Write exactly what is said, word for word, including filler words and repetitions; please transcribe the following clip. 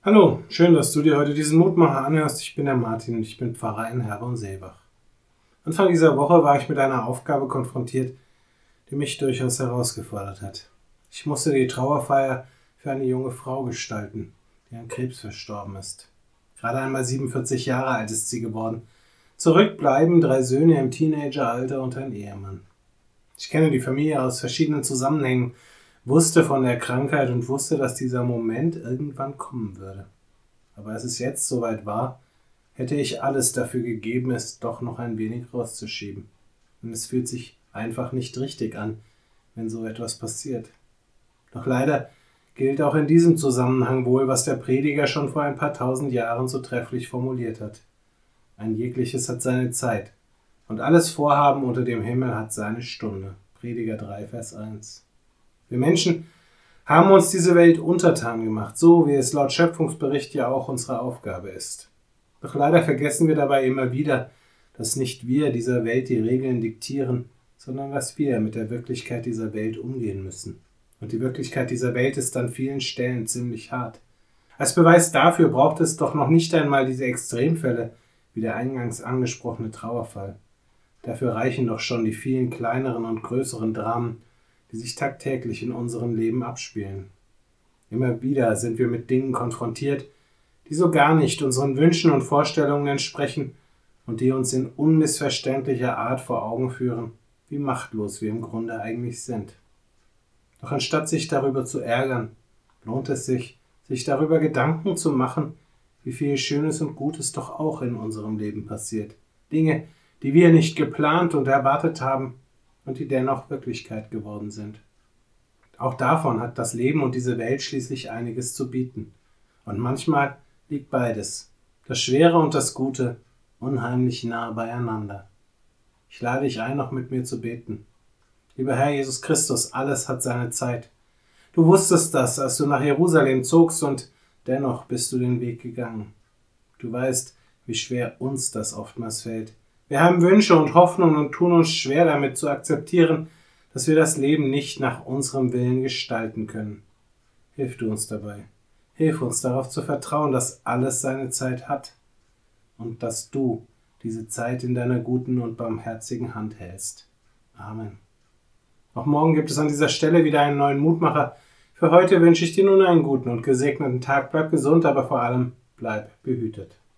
Hallo, schön, dass du dir heute diesen Mutmacher anhörst. Ich bin der Martin und ich bin Pfarrer in Herborn-Seebach. Anfang dieser Woche war ich mit einer Aufgabe konfrontiert, die mich durchaus herausgefordert hat. Ich musste die Trauerfeier für eine junge Frau gestalten, die an Krebs verstorben ist. Gerade einmal siebenundvierzig Jahre alt ist sie geworden. Zurück bleiben drei Söhne im Teenageralter und ein Ehemann. Ich kenne die Familie aus verschiedenen Zusammenhängen, wusste von der Krankheit und wusste, dass dieser Moment irgendwann kommen würde. Aber als es jetzt soweit war, hätte ich alles dafür gegeben, es doch noch ein wenig rauszuschieben. Und es fühlt sich einfach nicht richtig an, wenn so etwas passiert. Doch leider gilt auch in diesem Zusammenhang wohl, was der Prediger schon vor ein paar tausend Jahren so trefflich formuliert hat. Ein jegliches hat seine Zeit, und alles Vorhaben unter dem Himmel hat seine Stunde. Prediger drei, Vers eins. Wir Menschen haben uns diese Welt untertan gemacht, so wie es laut Schöpfungsbericht ja auch unsere Aufgabe ist. Doch leider vergessen wir dabei immer wieder, dass nicht wir dieser Welt die Regeln diktieren, sondern dass wir mit der Wirklichkeit dieser Welt umgehen müssen. Und die Wirklichkeit dieser Welt ist an vielen Stellen ziemlich hart. Als Beweis dafür braucht es doch noch nicht einmal diese Extremfälle, wie der eingangs angesprochene Trauerfall. Dafür reichen doch schon die vielen kleineren und größeren Dramen, die sich tagtäglich in unserem Leben abspielen. Immer wieder sind wir mit Dingen konfrontiert, die so gar nicht unseren Wünschen und Vorstellungen entsprechen und die uns in unmissverständlicher Art vor Augen führen, wie machtlos wir im Grunde eigentlich sind. Doch anstatt sich darüber zu ärgern, lohnt es sich, sich darüber Gedanken zu machen, wie viel Schönes und Gutes doch auch in unserem Leben passiert. Dinge, die wir nicht geplant und erwartet haben, und die dennoch Wirklichkeit geworden sind. Auch davon hat das Leben und diese Welt schließlich einiges zu bieten. Und manchmal liegt beides, das Schwere und das Gute, unheimlich nah beieinander. Ich lade dich ein, noch mit mir zu beten. Lieber Herr Jesus Christus, alles hat seine Zeit. Du wusstest das, als du nach Jerusalem zogst, und dennoch bist du den Weg gegangen. Du weißt, wie schwer uns das oftmals fällt. Wir haben Wünsche und Hoffnungen und tun uns schwer damit zu akzeptieren, dass wir das Leben nicht nach unserem Willen gestalten können. Hilf du uns dabei. Hilf uns darauf zu vertrauen, dass alles seine Zeit hat und dass du diese Zeit in deiner guten und barmherzigen Hand hältst. Amen. Auch morgen gibt es an dieser Stelle wieder einen neuen Mutmacher. Für heute wünsche ich dir nun einen guten und gesegneten Tag. Bleib gesund, aber vor allem bleib behütet.